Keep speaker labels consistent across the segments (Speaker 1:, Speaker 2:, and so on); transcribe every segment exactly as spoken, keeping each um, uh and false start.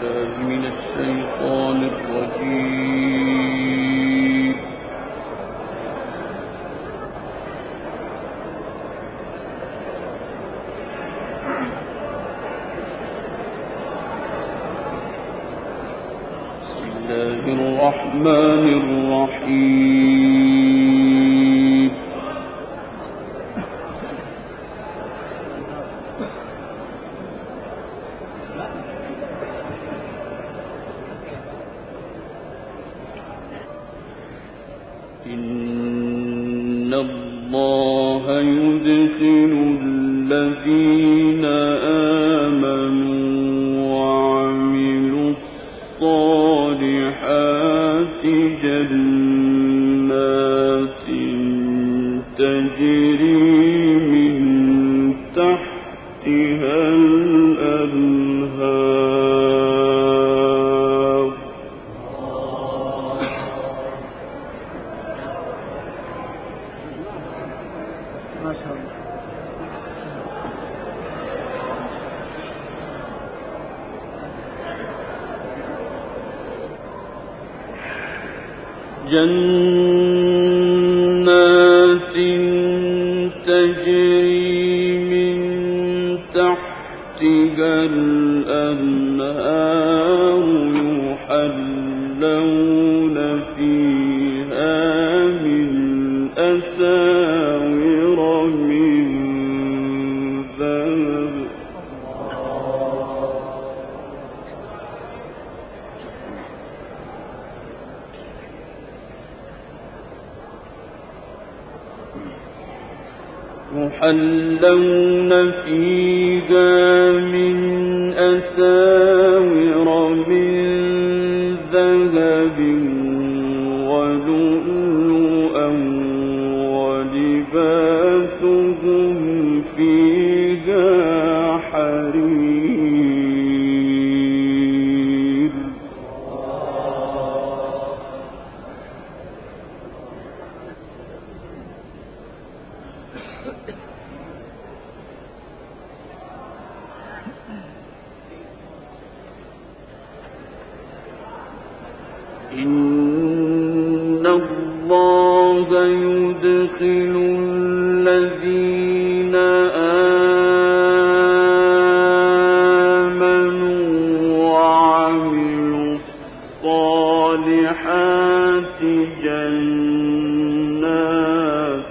Speaker 1: الرحمن الرحيم. إن الله يدخل الذين آمنوا وعملوا الصالحات جنات تجري من تحتها الأنهار. ما شاء الله. جنات تجري من تحتها الأنهار يحلون فيها من أساور من ذهب. يحلون فيها من أساور من ذهب ولؤلؤا ولباسهم فيها حرير. إن الله يدخل الذين آمنوا وعملوا الصالحات جنات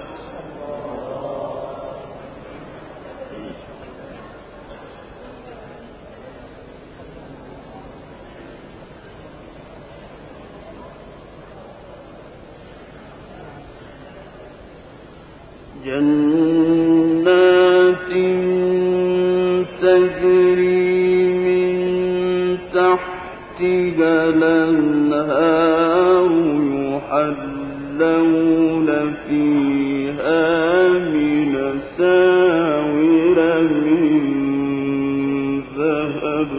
Speaker 1: جنات تجري من تحتها الأنهار يحلون فيها من أساور من ذهب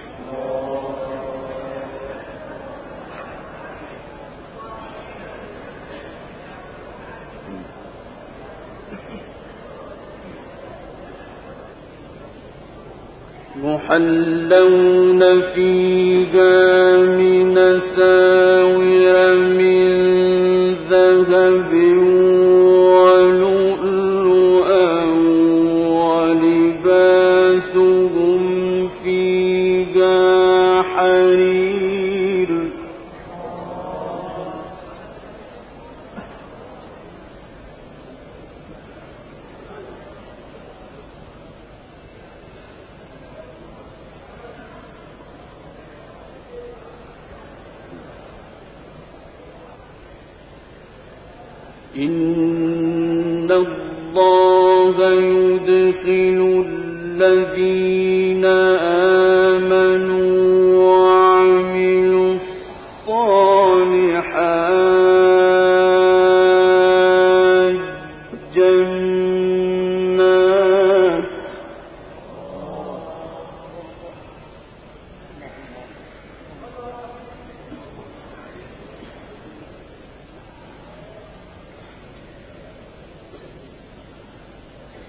Speaker 1: يحلون فيها من أساور من ذهب ولؤلؤا ولباسهم فيها حرير. إن الله يدخل الذين آمنوا وعملوا الصالحات جنات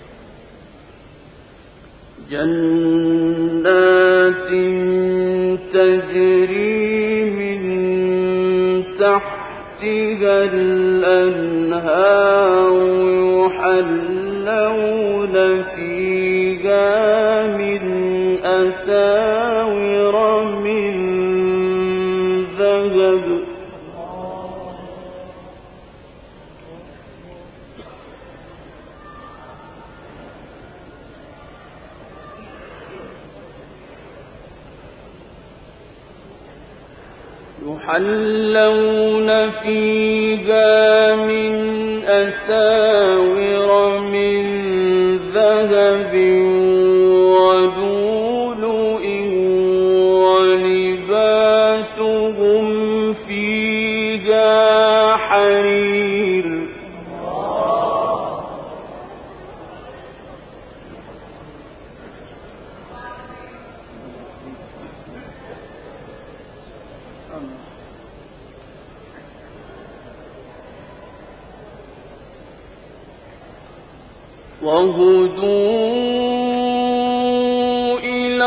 Speaker 1: جنات تجري من تحتها الأنهار يحلون فيها من أساور من ذهب يحلون فيها من أساور من ذهب ولؤلؤ ولباسهم فيها حرير وهدوا إلى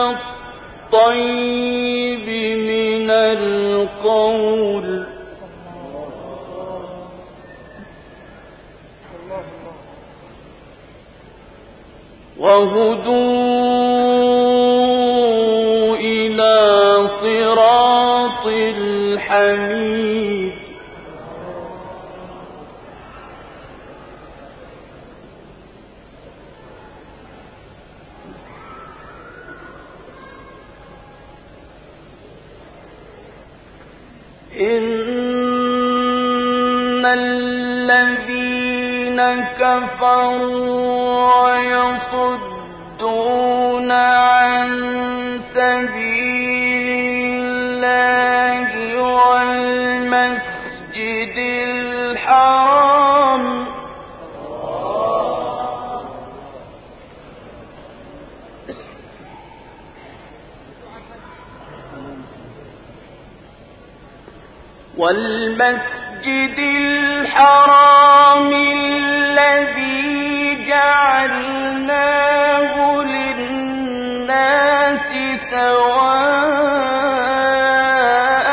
Speaker 1: الطيب من القول وهدوا إلى صراط الحميد إن الذين كفروا ويصدون عن سبيل الله والمسجد الحرام والمسجد الحرام الذي جعلناه للناس سواء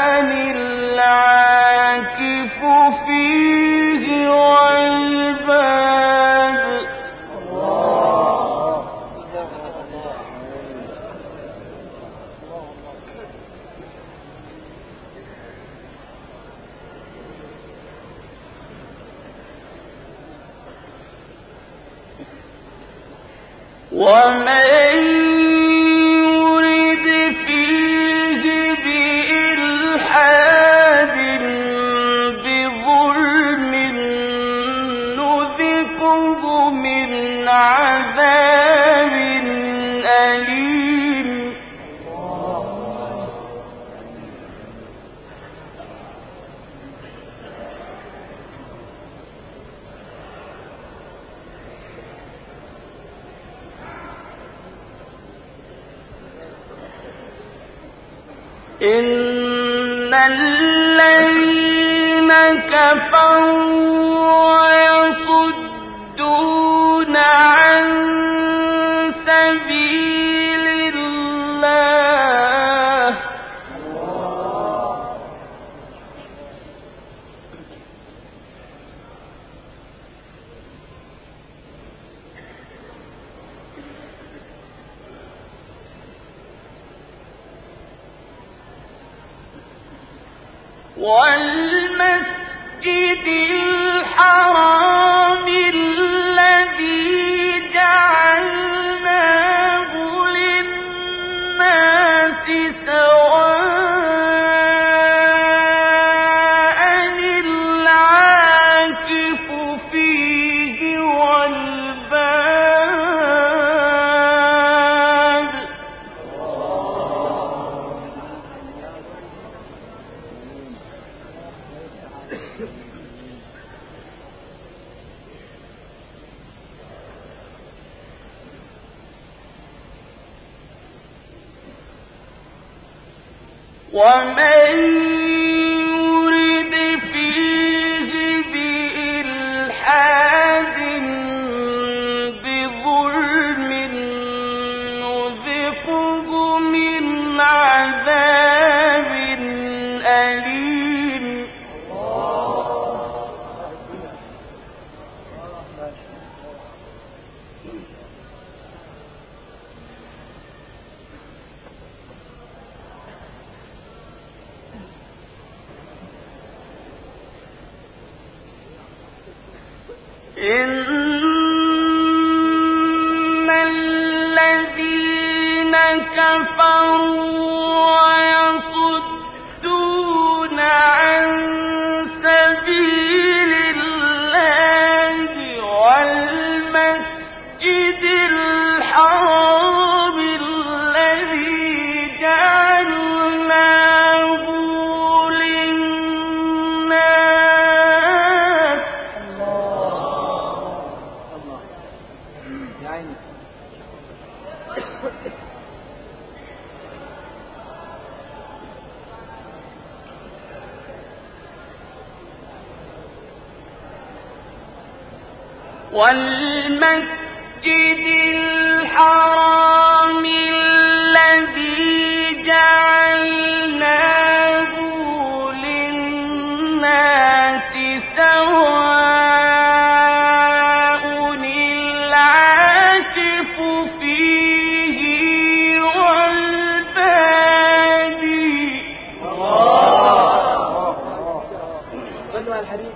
Speaker 1: العاكف فيه والباد ومن يرد فيه بإلحاد بظلم نذقه من عذاب أليم إن الذين كفروا ويصدون عن سبيل الله والمسجد الحرام الذي جعلناه للناس سواء العاكف فيه والباد ومن يرد فيه بإلحاد بظلم نذقه من عذاب إن الذين كفروا ويصدون عن سبيل الله والمسجد الحرام الذي جعلناه للناس والمسجد الحرام الذي جعلناه للناس سواء العاكف فيه والبادي.
Speaker 2: بدو على الحديث.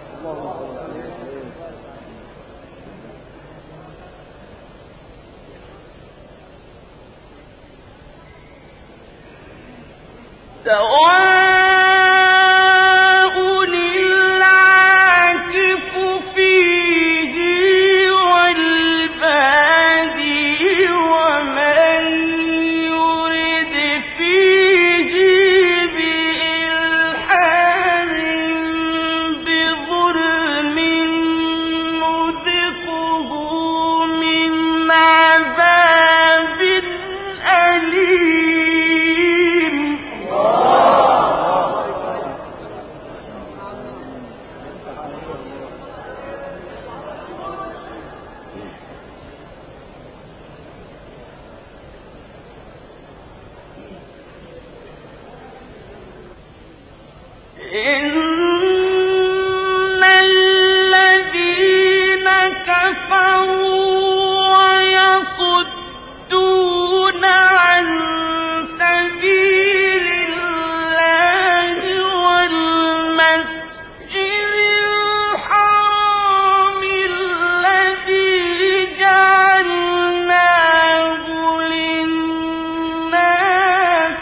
Speaker 1: سواء العاكف فيه والبادي ومن يرد فيه بإلحاد بظلم نذقه من عذاب أليم. إن الذين كفروا ويصدون عن سبيل الله والمسجد الحرام الذي جعلناه للناس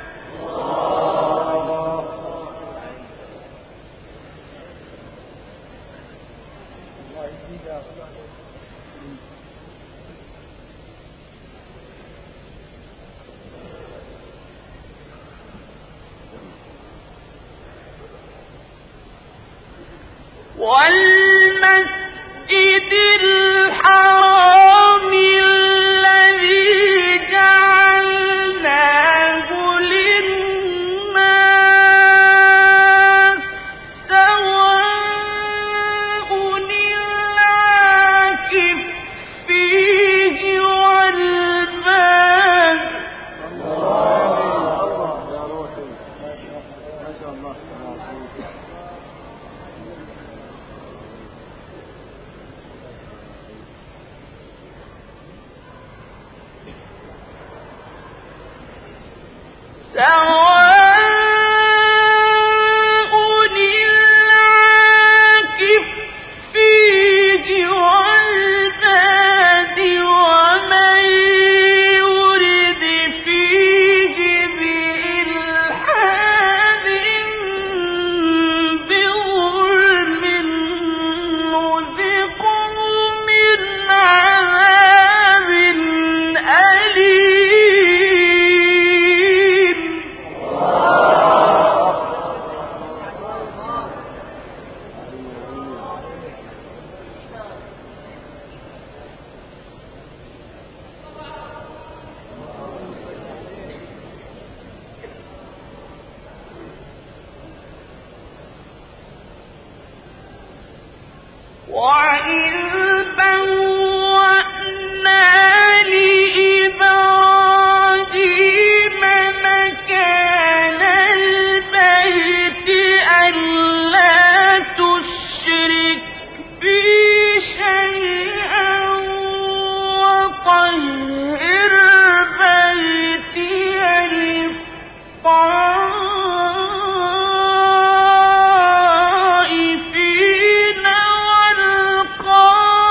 Speaker 1: والمسجد الحرام الذي جعلناه للناس سواء العاكف فيه والباد. سواء العاكف فيه والباد ومن يرد فيه بإلحاد بظلم نذقه من عذاب أليم. وإذ بوأنا لإبراهيم مكان البيت ألا تشرك بي شيئا وطهر بيتي للطائفين والقائمين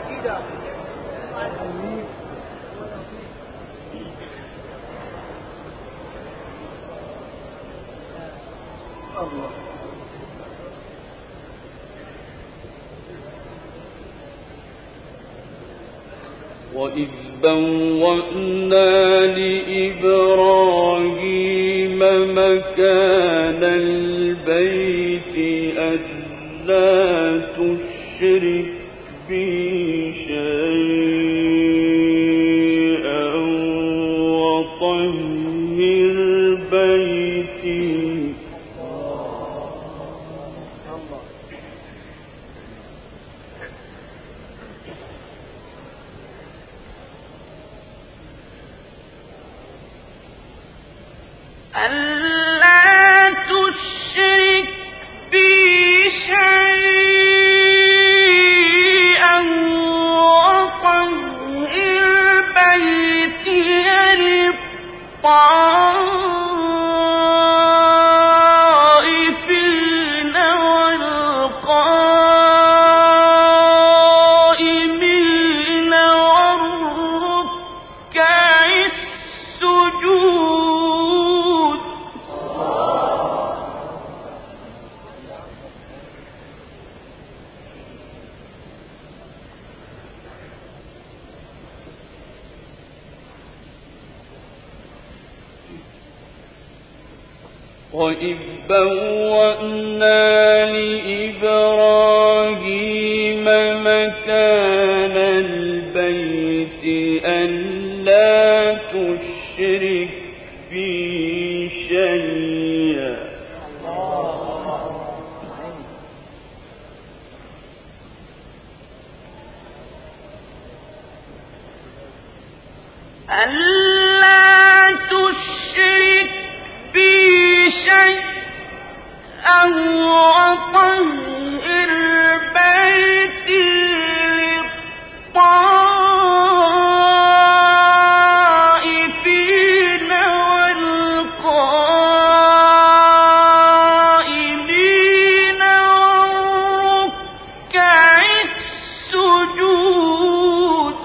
Speaker 1: وإذ بوأنا لإبراهيم مكان البيت ألا تشرك بي شيئا وطهر بيتي ألا تشرك بي شيئا وطهر بيتي للطائفين والقائمين والركع السجود. وإذ بوأنا لإبراهيم مكان البيت ألا تشرك بي شيئا ألا تشرك بي شيئا وطهر بيتي للطائفين والقائمين والركع السجود.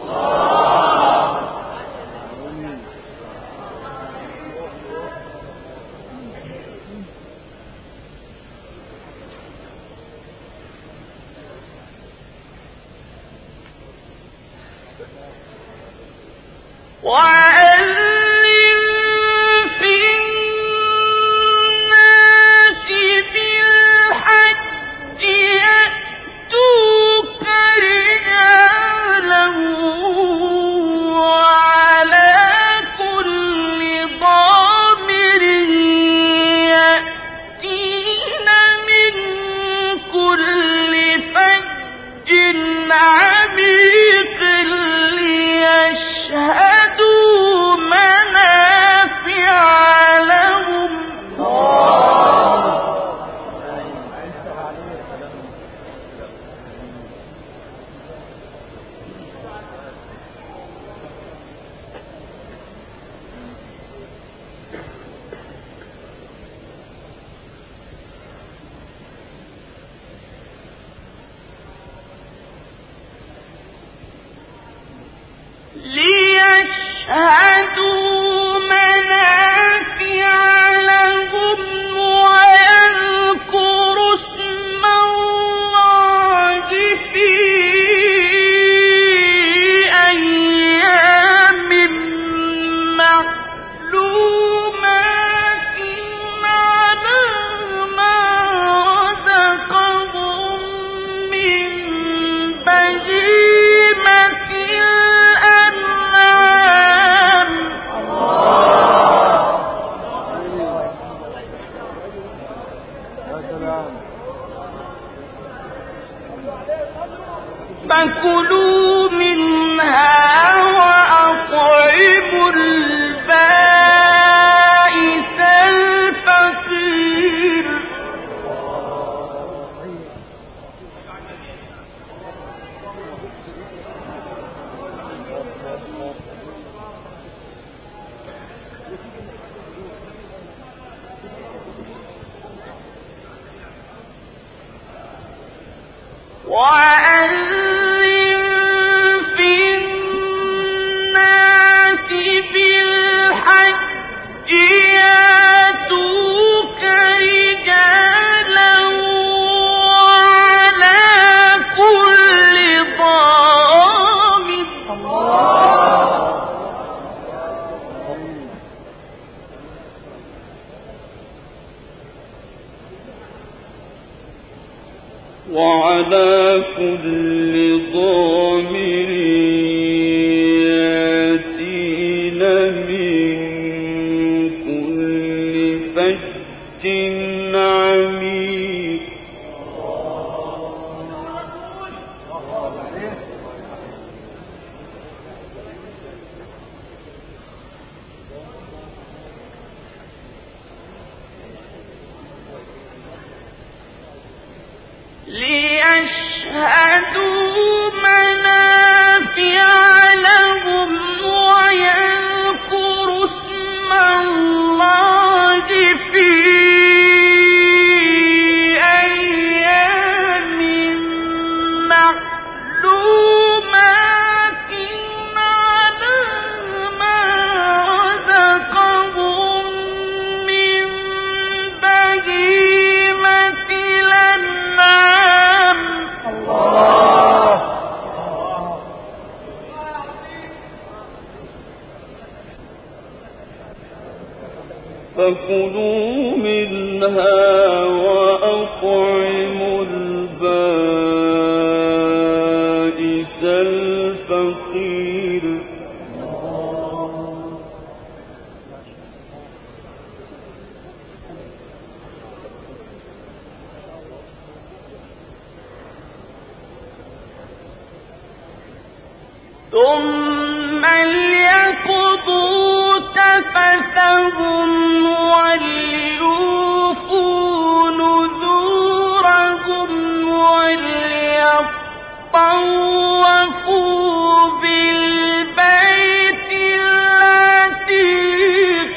Speaker 1: وأذن في الناس بالحج يأتوك رجالا وعلى كل ضامر يأتين من كل فج عميق ليشهدوا منافع لهم. ليشهدوا منافع لهم ويذكروا اسم الله في أيام معلومات على ما رزقهم من بهيمة الأنعام. فكلوا منها وأطعموا البائس الفقير. وأنذر كل ضامر يأتين من كل فج عميق ليشهدوا منافع لهم ويذكروا اسم الله في أيام معلومات على ما رزقهم من بهيمة الأنعام. الله فكلوا منها وأطعموا البائس الفقير. ثم ليقضوا تفثهم وليوفوا نذورهم وليطوفوا بالبيت العتيق.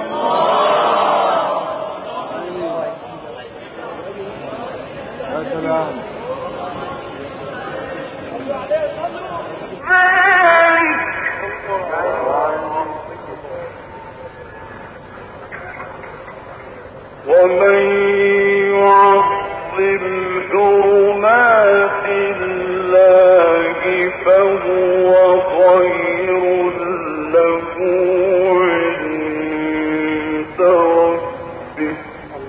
Speaker 1: ومن يعظم حرمات الله فهو خير له عند ربه.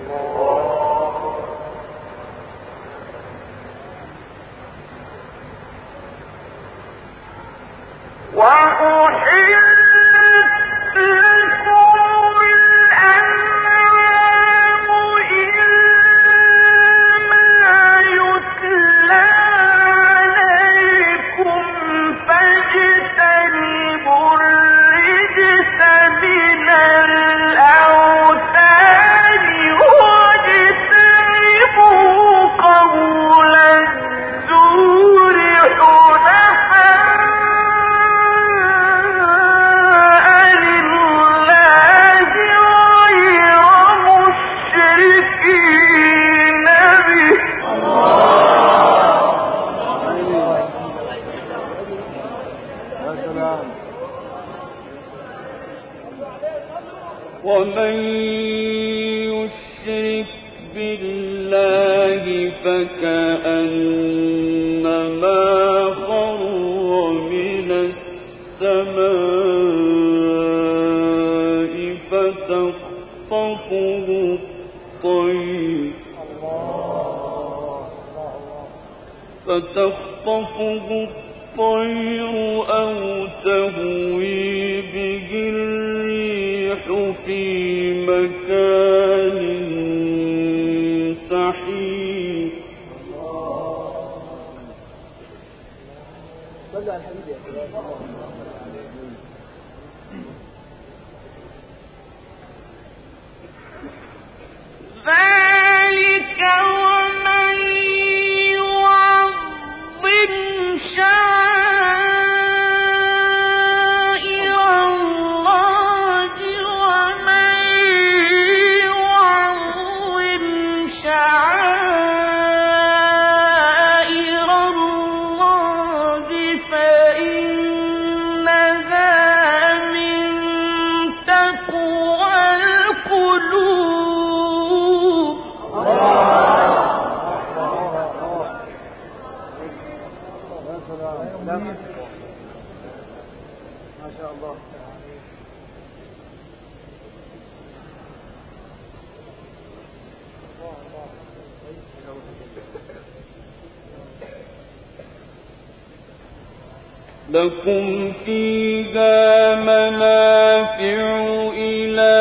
Speaker 1: وأحلت لكم الأنعام إلا ما يتلى عليكم فاجتنبوا الرجس من الأوثان واجتنبوا قول الزور ومن يشرك بالله فكأنما خر من السماء فتخطفه الطير فتخطفه الطير أو تهوي به الريح في مكان سحيق.
Speaker 2: صلوا على الحبيب يا
Speaker 1: ذلك ومن يعظم شعائر الله ومن يعظم شعائر الله فإنها من تقوى القلوب.
Speaker 2: ما شاء الله.
Speaker 3: لكم فيها منافع إلى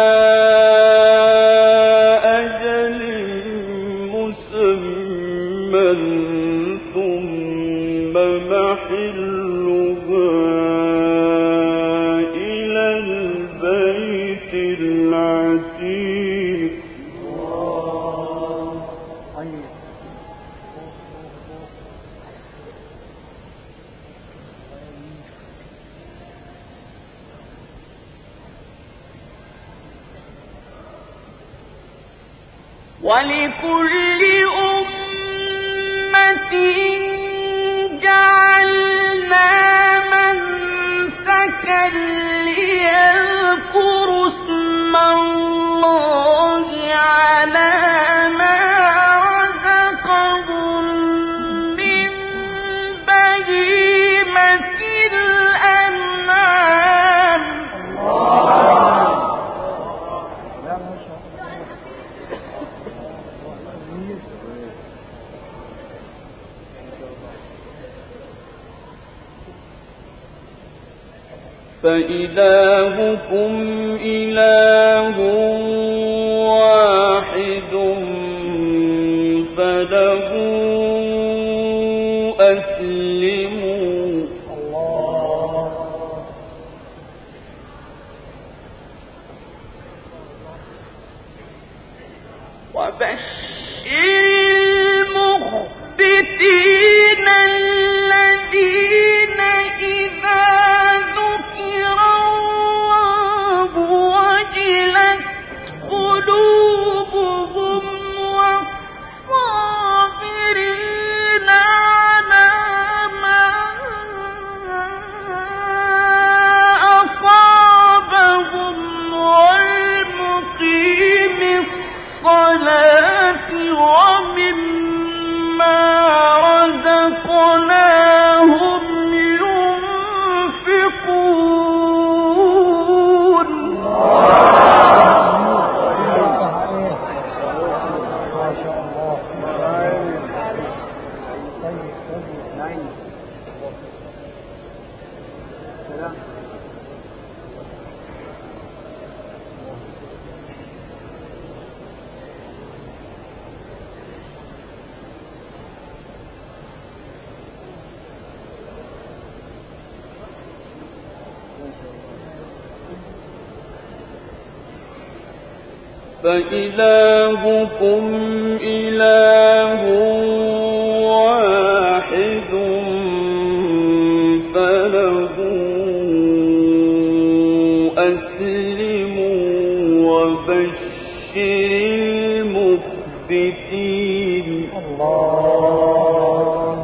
Speaker 3: أجل مسمى ثم محلها إلى البيت العتيق.
Speaker 1: ولكل أمة جعلنا منسكا ليذكروا اسم الله على ما رزقهم من بهيمة الأنعام.
Speaker 3: فإلهكم إله واحد فله أسلموا.
Speaker 1: وبشر المخبتين الذين إذا ذكر الله وجلت قلوبهم والصابرين على ما أصابهم والمقيم الصلاة ومما رزقناهم ينفقون.
Speaker 3: فإلهكم إله واحد فله أسلموا وبشر المخبتين. الله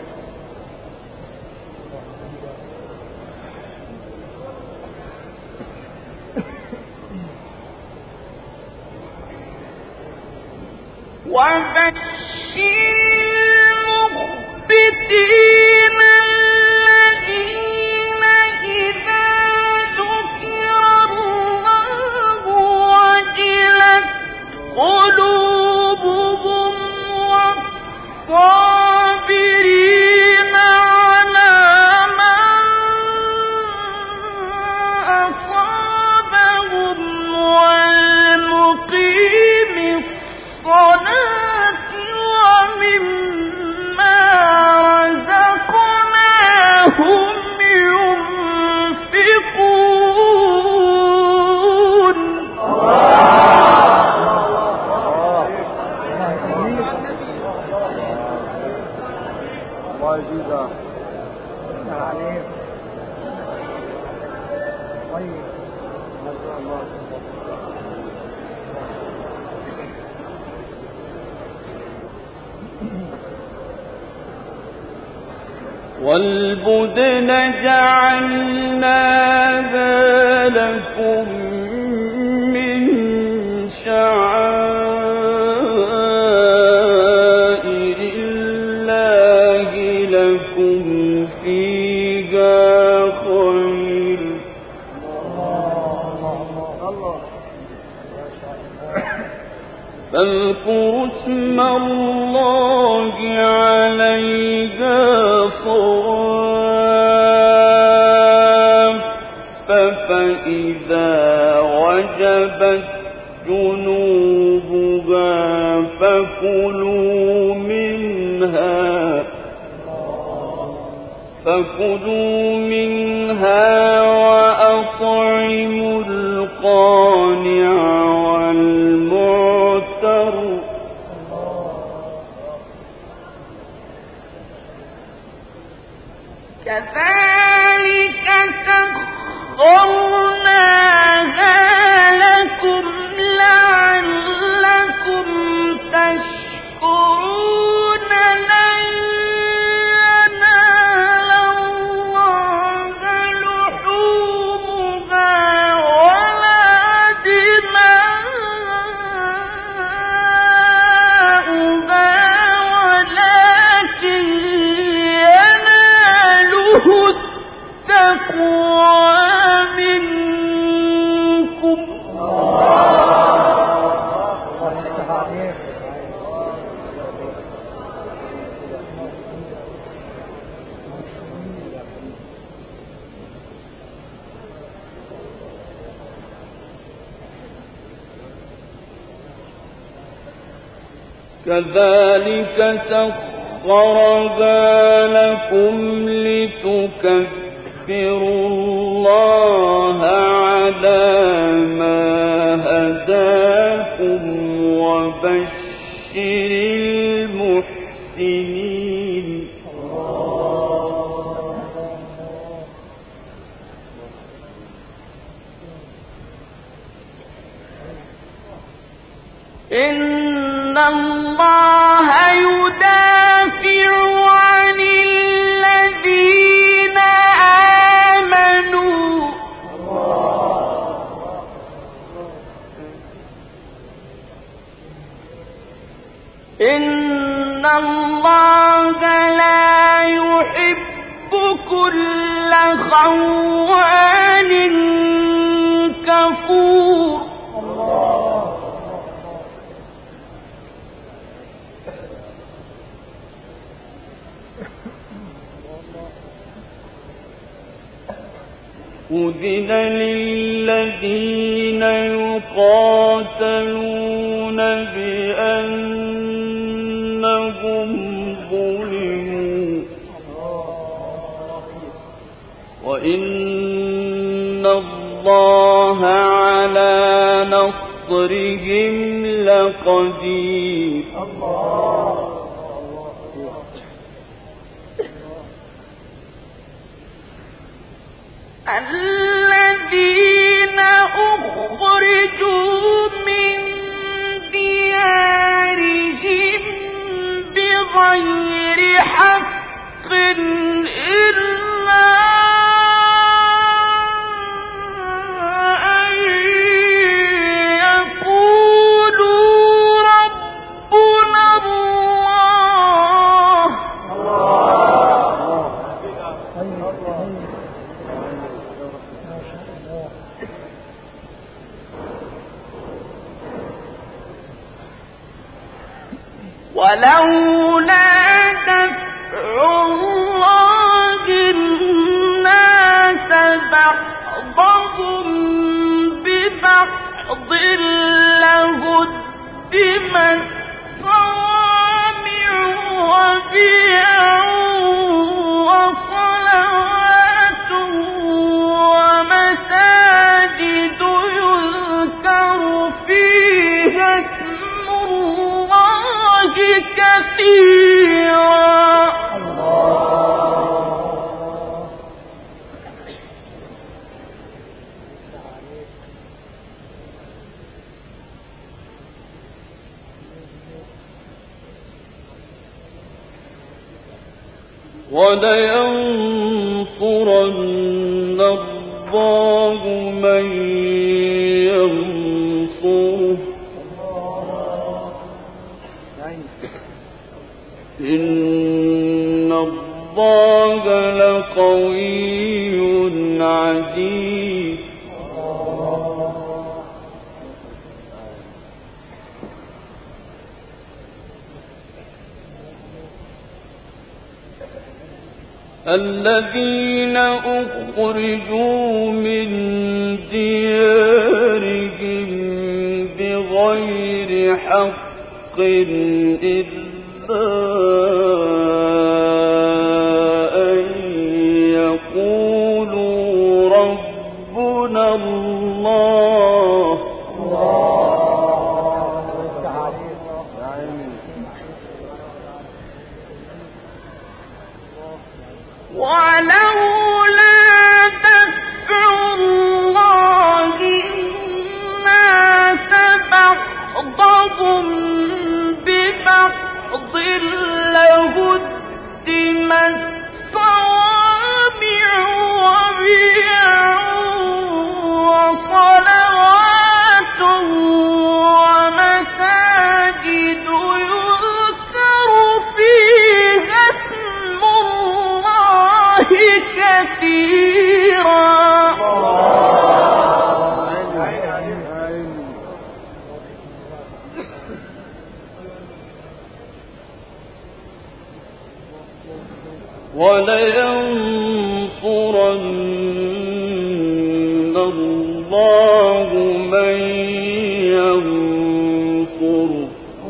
Speaker 1: وبشر المخبتين الذين إذا ذكر الله وجلت قلوبهم والصابرين على ما أصابهم والمقيم الصلاة ومما رزقناهم ينفقون.
Speaker 3: والبدن جعلناها لكم من شعائر الله لكم فيها خير فاذكروا اسم الله عليها صواف فإذا وجبت جنوبها فكلوا منها فكلوا منها وأطعموا القانع والمعتر
Speaker 1: كذلك سخرناها لكم لعلكم تشكرون لن ينال الله لحومها ولا دماؤها ولكن يناله التقوى منكم.
Speaker 3: كذلك سخرها لكم لتكبروا الله على ما هداكم وبشر المحسنين.
Speaker 1: إن الله يدافع عن الذين آمنوا إن الله لا يحب كل خوان كفور.
Speaker 3: أذن للذين يقاتلون بأنهم ظلموا وإن الله على نصرهم لقدير.
Speaker 1: الذين أخرجوا من ديارهم بغير حق إلا أن يقولوا ربنا الله ولولا دفع الله الناس بعضهم ببعض لهدمت صوامع وبيع وصلوات ومساجد يذكر فيها اسم الله كثيرا.
Speaker 3: ولينصرن الله من ينصره إن الله لقوي عزيز. الذين أخرجوا من ديارهم بغير حق إلا أن يقولوا ربنا الله
Speaker 1: ولولا دفع الله الناس بعضهم ببعض لهدمت صوامع وبيع وصلوات ومساجد يذكر فيها اسم الله كثيرا
Speaker 3: ولينصرن الله من ينصره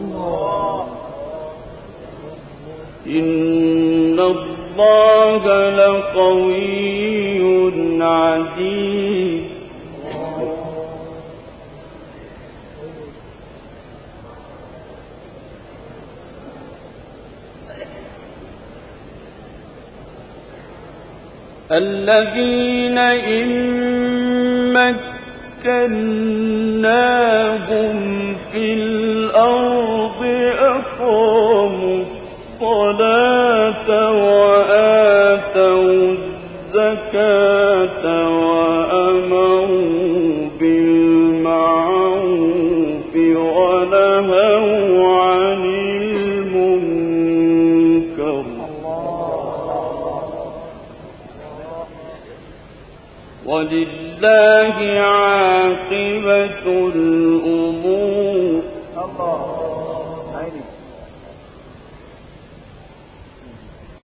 Speaker 3: إن الله لقوي عزيز الذين إن مكناهم في الأرض أقاموا الصلاة وآتوا الزكاة وأمروا بالمعروف ونهوا عن المنكر ولله عاقبة الأمور.